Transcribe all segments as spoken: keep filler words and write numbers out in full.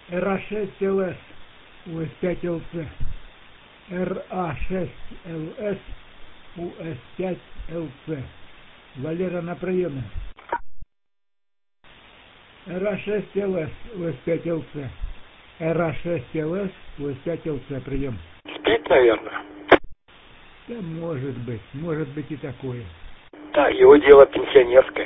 эр а шесть эл эс у эс пять эл си, эр а шесть эл эс у эс пять эл си. Валера на приеме. эр а шесть эл эс у эс пять эл си, эр а шесть эл эс у эс пять эл си, прием. Спит, наверное. Да, может быть, может быть и такое. Да, его дело пенсионерское.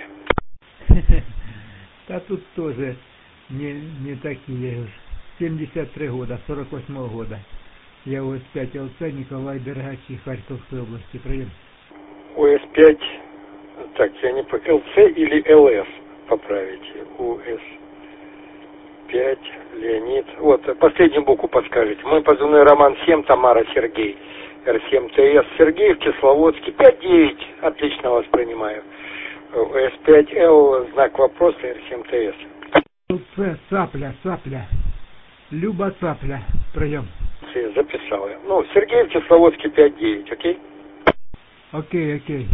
Да тут тоже не, не такие уж. семьдесят три года, сорок восьмого года. Я у эс пять эл си, Николай Дергачи, Харьковской области. Прием. у эс пять, так, я не по эл си или эл эс поправите. у эс пять, Леонид. Вот, последнюю букву подскажите. Мой позывной Роман семь, Тамара Сергей. эр семь тэ эс Сергей в Кисловодске. пять девять. Отлично воспринимаю. эс пять эл, знак вопроса, эр семь тэ эс. эл си, цапля, цапля. Люба цапля. Прием. Записал я. Ну, Сергей в Кисловодске пять девять, окей? Окей, окей.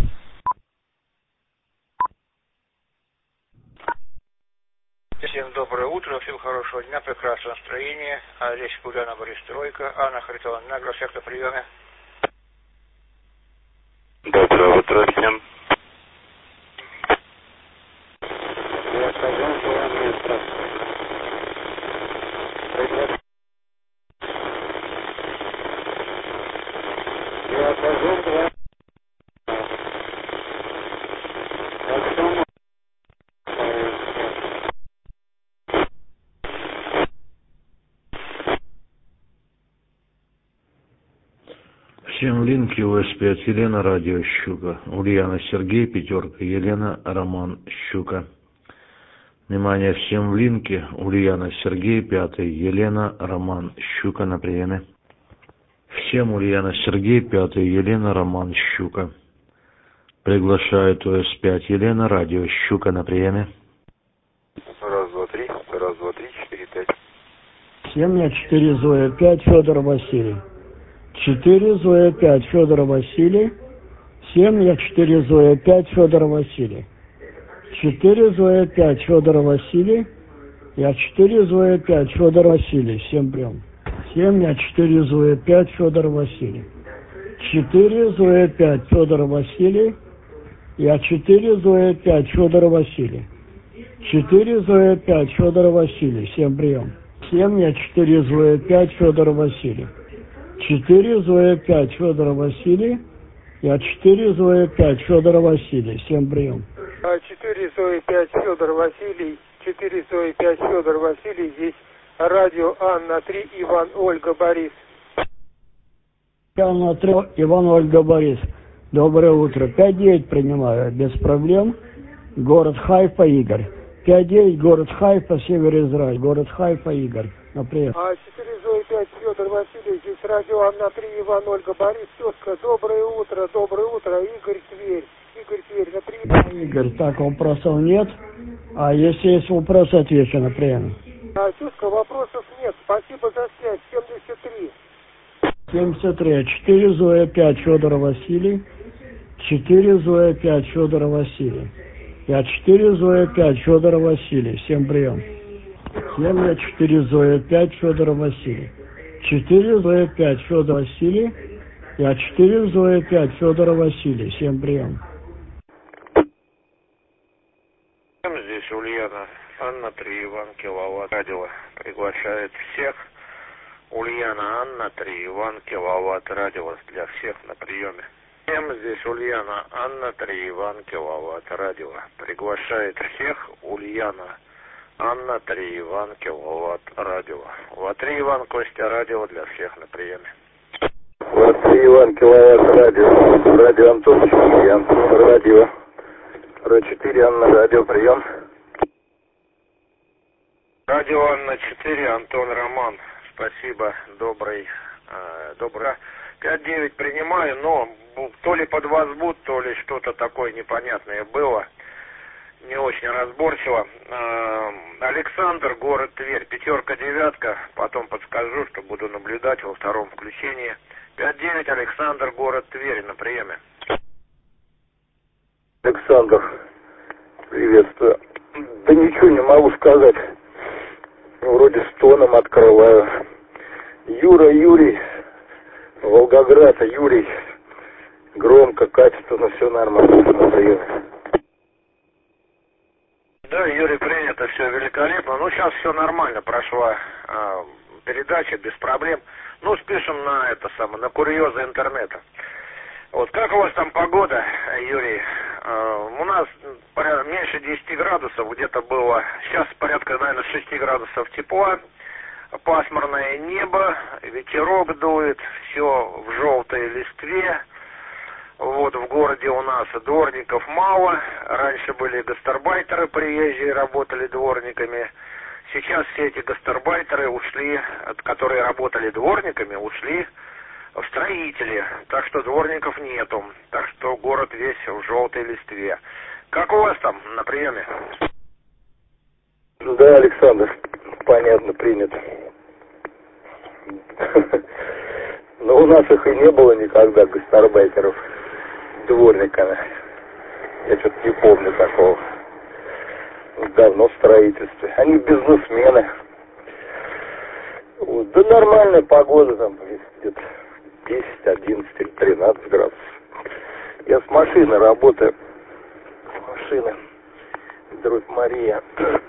Всем доброе утро, всем хорошего дня, прекрасного настроения. А здесь Ульяна Бористройка, Анна Харитонова на гроссях на приеме. Доброе утро всем. Я сказал, что он мне спрашивает. Я сказал, что Всем линки у эс пять, Елена, радио Щука. Ульяна, Сергей, пятерка, Елена, Роман, Щука. Внимание, всем в линке. Ульяна, Сергей, пятый, Елена, Роман, Щука на приеме. Всем Ульяна, Сергей, пятый, Елена, Роман, Щука. Приглашает у эс пять, Елена, радио Щука на приеме. Раз, два, три, раз, два, три, четыре, пять. семь я четыре Зоя пять Федор Василий. четыре Зоя пять Федор Василий. семь я четыре Зоя пять Федор Василий. четыре Зоя пять Федор Василий. Я четыре Зоя пять Федор Василий. Всем прием. семь я четыре Зоя пять Федор Василий. четыре Зоя пять Федор Василий. Я четыре Зоя пять Федор Василий. четыре Зоя пять Федор Василий. Всем прием. семь я четыре Зоя пять Федор Василий. четыре Зоя пять Федор Василий. Я четыре Зоя пять Федор Василий. Всем прием. четыре Зоя пять Федор Василий. четыре Зоя пять Федор Василий. Здесь радио Анна три, Иван, Ольга, Борис. Анна три, Иван, Ольга, Борис. Доброе утро. пять девять принимаю. Без проблем. Город Хайфа, Игорь. пять девять, город Хайфа, север Израиль. Город Хайфа, Игорь. Например. А четыре Зоя пять Федор Василий. Здесь радио Анна три, Иван, Ольга, Борис. Тезка, доброе утро, доброе утро. Игорь, Тверь. Игорь, Тверь. Например. Игорь, так, вопросов нет. А если есть вопросы, отвечу на прием. А, тезка, вопросов нет. Спасибо за связь. семьдесят три. семьдесят три. четыре Зоя пять Федор Василий. четыре Зоя пять Федор Василий. Я четыре Зоя пять Федор Василий. Всем прием. семь я четыре Зоя пять Федор Василий. четыре Зоя пять Федор Василий. Я четыре Зоя пять Федор Василий. Всем прием. Здесь Ульяна, Анна три, Иван, Киловатт, радио приглашает всех. Ульяна, Анна три, Иван, Киловатт, радио для всех на приеме. Всем здесь Ульяна, Анна три, Иван, Киловатт, радио приглашает всех. Ульяна, Анна три, Иван, Киловатт, радио. Ва-три, Иван, Костя, радио для всех на приеме. Ва-три, Иван, Киловатт, радио. Радио Антон четыре, Антон, радио. Ра-четыре, Анна, радио, прием. Радио Анна четыре, Антон, Роман. Спасибо, добрый, э, добрый. пять девять принимаю, но то ли под вас будут, то ли что-то такое непонятное было. Не очень разборчиво. Э, Александр, город Тверь, пятерка, девятка. Потом подскажу, что буду наблюдать во втором включении. пять девять, Александр, город Тверь, на приеме. Александр, приветствую. Да ничего не могу сказать. Вроде с тоном открываю. Юра, Юрий, Волгоград, Юрий. Громко, качественно, все нормально на приеме. Да, Юрий, принято, все великолепно. Ну, сейчас все нормально, прошла э, передача, без проблем. Ну, спишем на это самое, на курьезы интернета. Вот, как у вас там погода, Юрий? Э, у нас порядка, меньше десяти градусов где-то было. Сейчас порядка, наверное, шести градусов тепла. Пасмурное небо, ветерок дует, все в желтой листве. Вот в городе у нас дворников мало. Раньше были гастарбайтеры приезжие, работали дворниками. Сейчас все эти гастарбайтеры ушли, которые работали дворниками, ушли в строители. Так что дворников нету. Так что город весь в желтой листве. Как у вас там на приеме? Да, Александр, понятно, принято. Но у нас их и не было никогда, гастарбайтеров, дворниками. Я что-то не помню такого. Давно в строительстве. Они бизнесмены. Вот. Да нормальная погода, там где-то десять, одиннадцать или тринадцать градусов. Я с машины работаю. С машины. Друг Мария.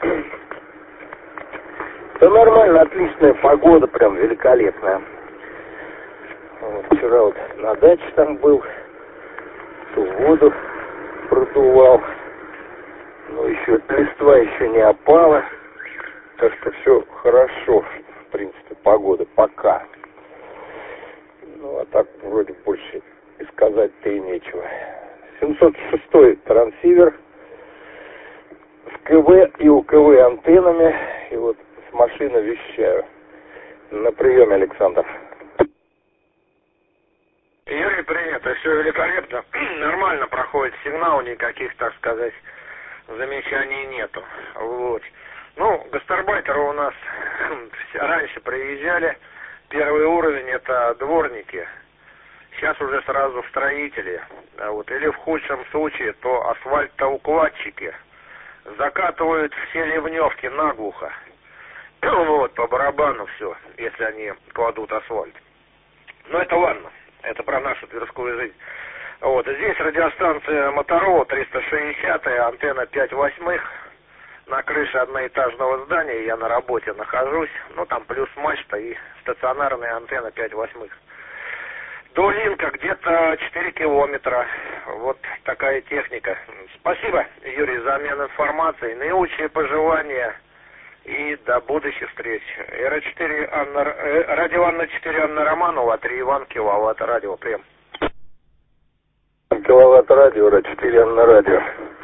Да нормально, отличная погода, прям великолепная. Вот, вчера вот на даче там был, ту воду продувал. Ну, еще листва еще не опала. Так что все хорошо, в принципе, погода пока. Ну, а так вроде больше и сказать-то и нечего. семьсот шестой трансивер с КВ и УКВ антеннами. И вот с машины вещаю. На приеме, Александр. Юрий, принято, все великолепно. Нормально проходит сигнал, никаких, так сказать, замечаний нету. Вот. Ну, гастарбайтеры у нас раньше приезжали. Первый уровень — это дворники. Сейчас уже сразу строители. Вот. Или в худшем случае, то асфальтоукладчики. Закатывают все ливневки наглухо. Вот, по барабану все, если они кладут асфальт. Но это ладно. Это про нашу тверскую жизнь. Вот. Здесь радиостанция Моторола триста шестьдесят, антенна пять восьмых. На крыше одноэтажного здания я на работе нахожусь. Ну, там плюс мачта и стационарная антенна пять восьмых. До Линка где-то четыре километра. Вот такая техника. Спасибо, Юрий, за обмен информацией. Наилучшие пожелания. И до будущих встреч. Р четыре Анна, радио Анна четыре Анна Романова, три Иван Киловатт радио. Прием. Киловатт радио, Р четыре Анна радио.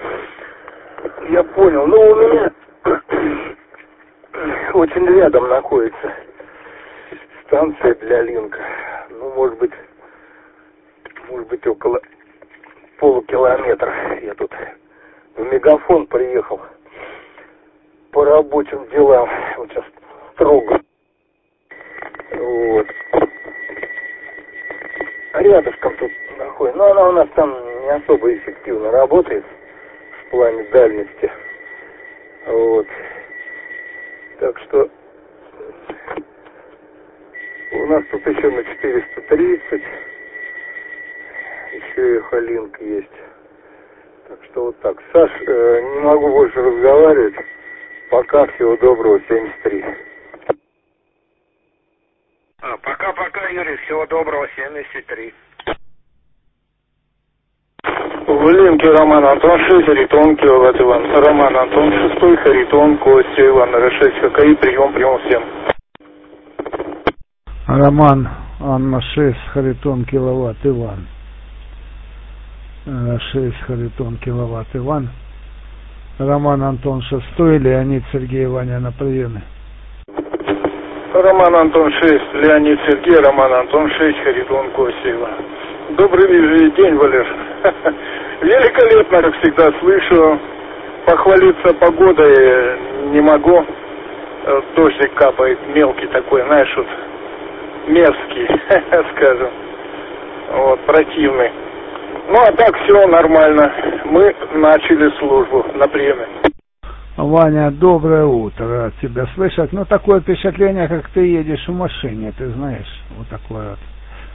Я понял. Ну, у меня очень рядом находится станция для Линка. Ну, может быть, может быть, около полукилометра. Я тут в Мегафон приехал по рабочим делам. Вот сейчас трогаю. Вот. Рядышком тут находится. Но она у нас там не особо эффективно работает в плане дальности. Вот. Так что у нас тут еще на четыреста тридцать. Еще и Холинка есть. Так что вот так. Саш, э, не могу больше разговаривать. Пока, всего доброго, семьдесят три. А, пока-пока, Юрий, всего доброго, семьдесят три. В Линке Роман Антон шесть, Харитон, Киловатт Иван. Роман Антон шесть, Харитон, Костя Иван, Р шесть, ХКИ, прием, прием всем. Роман Анна шесть, Харитон, Киловатт Иван. шесть, Харитон, Киловатт Иван. Роман Антон шесть, Леонид Сергей Ваня на приеме. Роман Антон шесть, Леонид Сергей, Роман Антон шесть, Харитон, Костя Иван. Добрый день, Валер. Великолепно, как всегда, слышу. Похвалиться погодой не могу. Дождик капает мелкий такой, знаешь, вот мерзкий, скажем. Вот, противный. Ну, а так все нормально. Мы начали службу на приеме. Ваня, доброе утро, рад тебя слышать. Ну, такое впечатление, как ты едешь в машине, ты знаешь, вот такое вот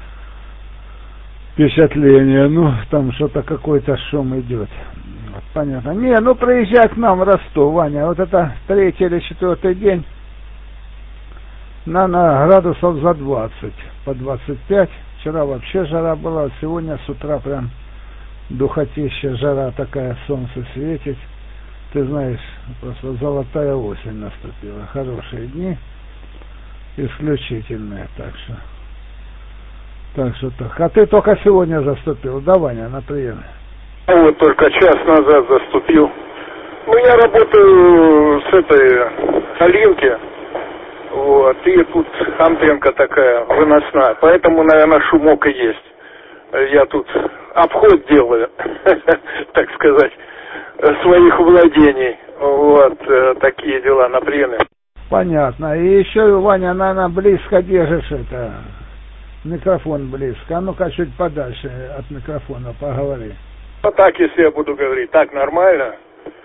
впечатление. Ну, там что-то какой-то шум идет. Вот, понятно. Не, ну, приезжай к нам в Ростов, Ваня, вот это третий или четвертый день, на, на градусов за двадцать, по двадцать пять. Вчера вообще жара была, вот сегодня с утра прям духотища, жара такая, солнце светит. Ты знаешь, просто золотая осень наступила. Хорошие дни, исключительные, так что. Так что так. А ты только сегодня заступил, да, Ваня, на приеме? Вот только час назад заступил. Ну, я работаю с этой Алинки, вот, и тут антенка такая выносная, поэтому, наверное, шумок и есть. Я тут обход делаю, так сказать, своих владений. Вот, такие дела на приеме. Понятно. И еще, Ваня, наверное, близко держишь это, микрофон близко. А ну-ка чуть подальше от микрофона поговори. Вот так, если я буду говорить, так нормально.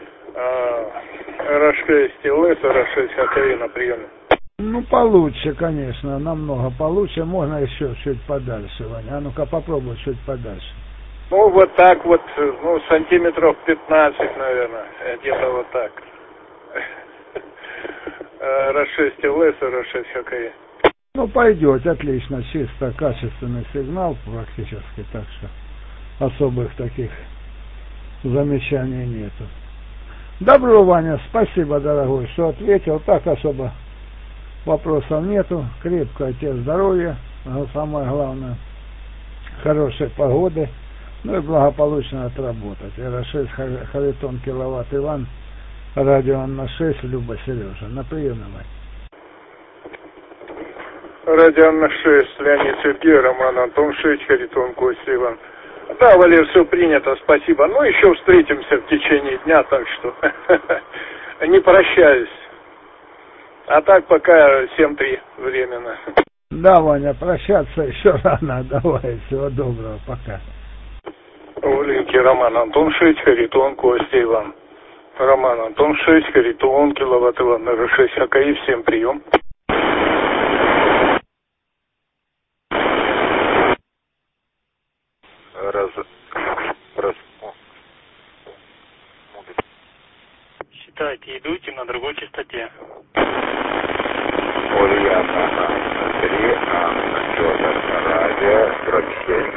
эр шесть эл эс, эр шесть ха ка и на приеме. Ну, получше, конечно, намного получше. Можно еще чуть подальше, Ваня. А ну-ка попробуй чуть подальше. Ну, вот так вот, ну, сантиметров пятнадцать, наверное, где-то вот так. эр шесть эл эс, эр шесть ха ка и. Ну, пойдет, отлично, чисто качественный сигнал практически, так что особых таких замечаний нету. Добро, Ваня, спасибо, дорогой, что ответил. Так особо вопросов нету. Крепкое тебе здоровья, самое главное, хорошей погоды, ну и благополучно отработать. эр шесть Харитон киловатт Иван, радио Анна шесть, Люба Сережа. На приеме, Вань. Радио Анна шесть, Леонид Сергей, Роман Антон шесть, Харитон Костя Иван. Да, Валер, все принято, спасибо. Ну, еще встретимся в течение дня, так что не прощаюсь. А так пока семь три временно. Да, Ваня, прощаться еще рано. Давай, всего доброго, пока. В линке Роман Антон шесть, Харитон Костя Иван. Роман Антон шесть, Харитон киловатт Иван, эр шесть ха ка и, всем прием. Раз, раз. Считайте, идуйте на другой частоте. Ульяна, три, Анна, Федор, радио, сорок семь.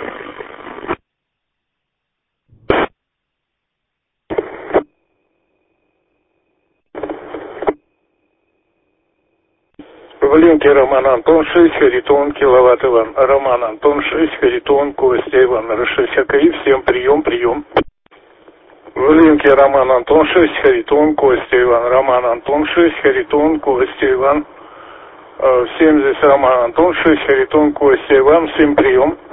В линке Роман Антон шесть, Харитон киловатт Иван. Роман Антон шесть, Харитон Костя Иван, эр шесть ха ка и, всем прием, прием. В линке Роман Антон шесть, Харитон Костя Иван. Роман Антон шесть, Харитон Костя Иван. Всем здесь Роман Антон шесть, Харитон Костя Иван, всем прием.